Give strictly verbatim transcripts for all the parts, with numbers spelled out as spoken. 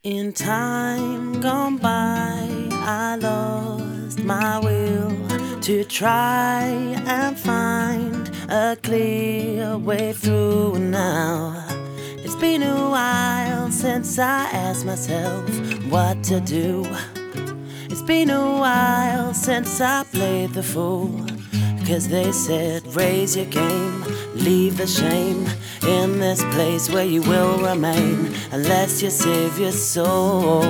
In time gone by, I lost my will to try and find a clear way through now. It's been a while since I asked myself what to do. It's been a while since I played the fool, 'cause they said raise your game, leave the shame in this place where you will remain unless you save your soul.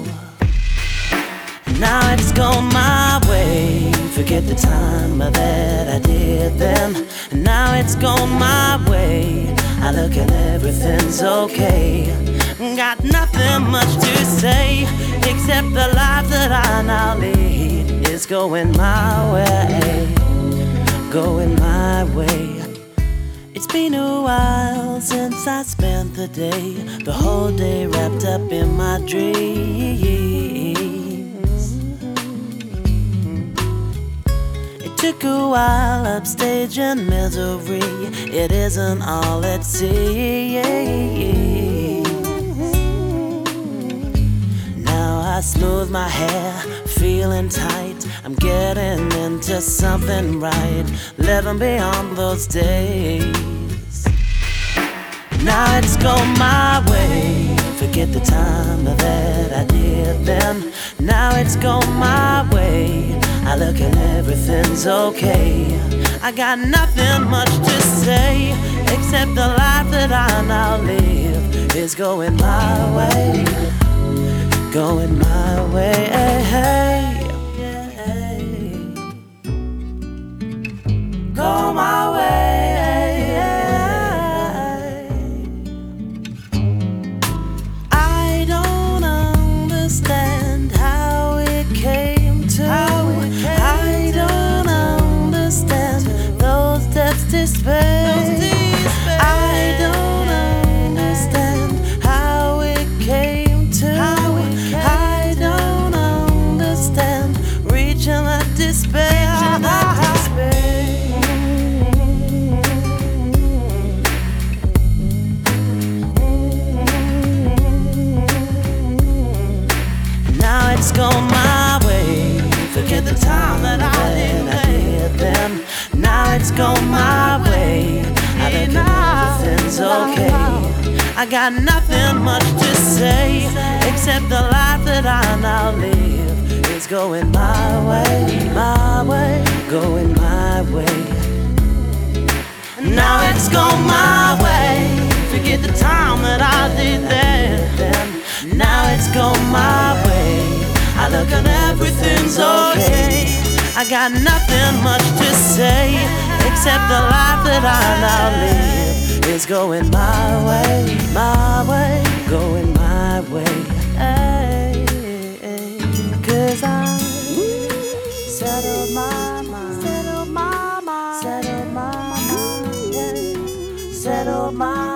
Now it's gone my way, forget the time that I did then. Now it's gone my way, I look and everything's okay. Got nothing much to say except the life that I now lead is going my way, going my way. It's been a while since I spent the day, the whole day wrapped up in my dreams. It took a while upstage in misery, it isn't all it seems. Now I smooth my hair, feeling tight, I'm getting into something right, living beyond those days. Now it's gone my way, forget the time that I did then. Now it's gone my way, I look and everything's okay. I got nothing much to say except the life that I now live is going my way, going my way. Go my way. I don't understand how it came to. I don't understand those depths despair. I don't understand how it came to. I don't understand reaching that despair. It's gone my way, forget the time that I did then. Now it's gone my way, I think everything's okay. I got nothing much to say except the life that I now live is going my way, my way, going my way. Now it's gone my way, forget the time that I did then. Now it's gone my way, I look and everything's okay. I got nothing much to say except the life that I now live is going my way, my way, going my way. Hey, hey. 'Cause I settled my mind, settled my mind, settled my mind, yeah. Settled my mind.